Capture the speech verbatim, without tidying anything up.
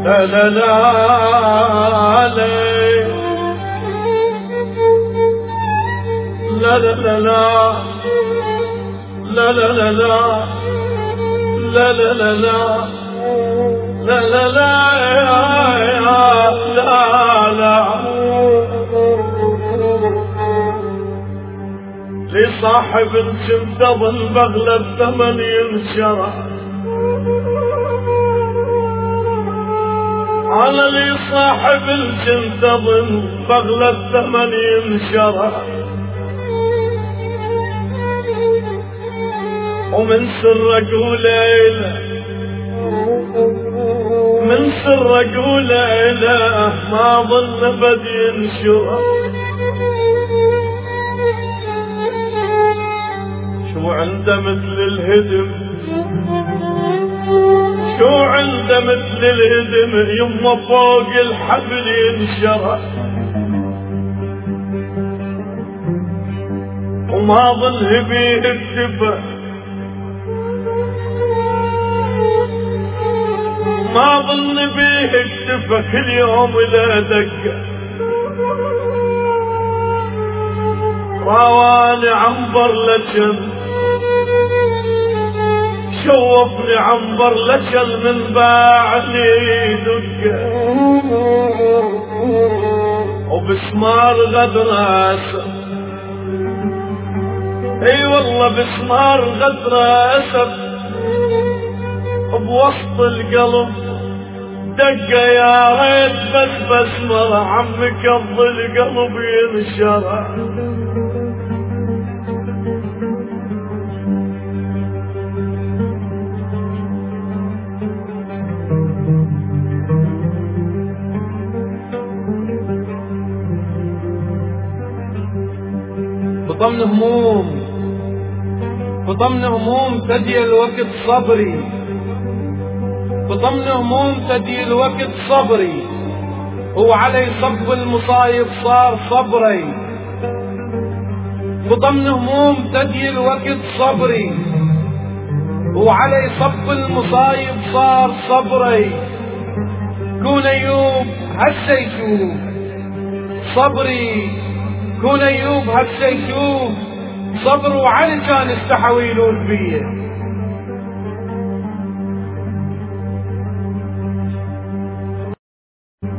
لا لا لا لا لا لا لا لا لا لا لا لا لا لا لا لا لا لا لا لصاحب تنتظن بغلة الثمن ينشرى على لي صاحب تنتظن بغلة الثمن ينشرى ومن سرك وليلة من سرك وليلة ما ظل بد ينشرى شو عنده مثل الهدم شو عنده مثل الهدم يما فوق الحبل ينشرى وما ظل بيه الدفا ما ظل بيه الدفا كل يوم لا دقه رواني عنبر لجل شوفني عنبر لجل من باعني دقه وبسمار غدر اسد اي والله بسمار غدر اسد بوسط القلب دقه يا ريت بس بسمر عمك القلب ينشرى بضمن هموم بضمن هموم تدي الوقت صبري بضمن هموم تدي الوقت صبري وعلي صب المصايب صار صبري بضمن هموم تدي الوقت صبري وعلي صب المصايب صار صبري كون ايوب هسه يشوف صبري كون ايوب هسه يشوف صبر وعلي كان استحوي يلوذ بيه